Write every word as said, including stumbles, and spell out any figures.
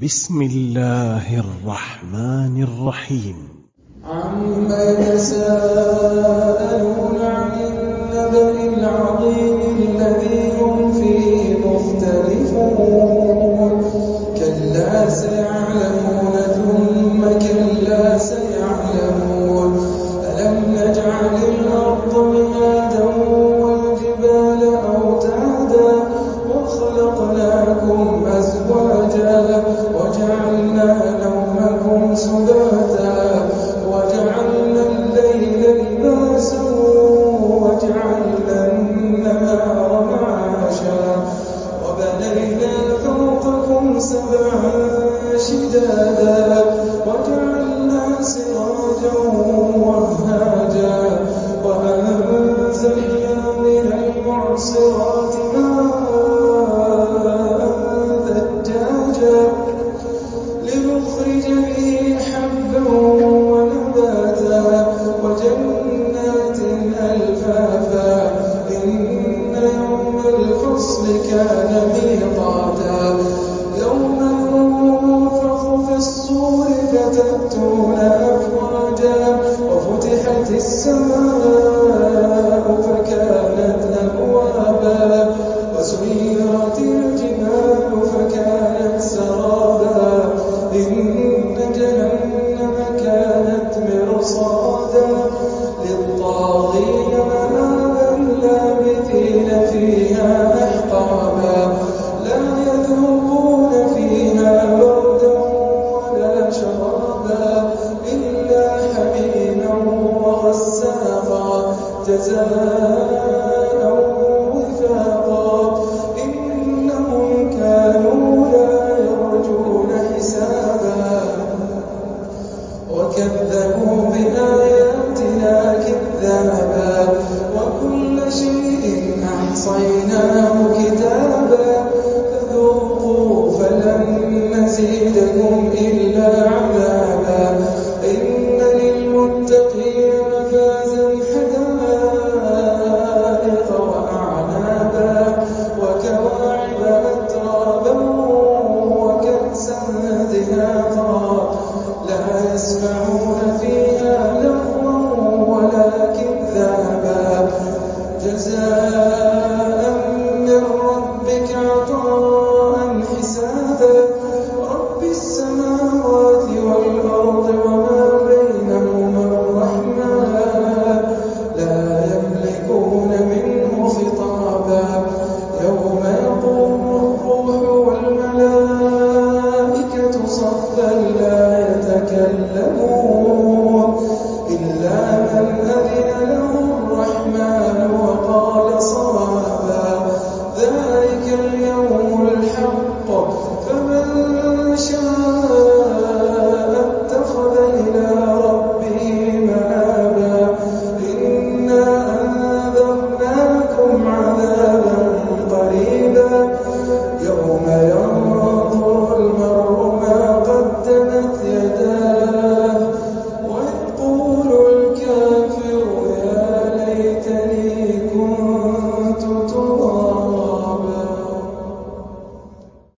بسم الله الرحمن الرحيم. عما يتساءلون عن النبأ العظيم الذي هم فيه مختلفون كلا سيعلمون ثم كلا سيعلمون ألم نجعل الأرض مهادا والجبال أوتادا وخلقناكم أزواجا وجعلنا نومكم سباتا وجعلنا الليل لباسا وجعلنا النهار معاشا وبنينا فوقكم سبعا شدادا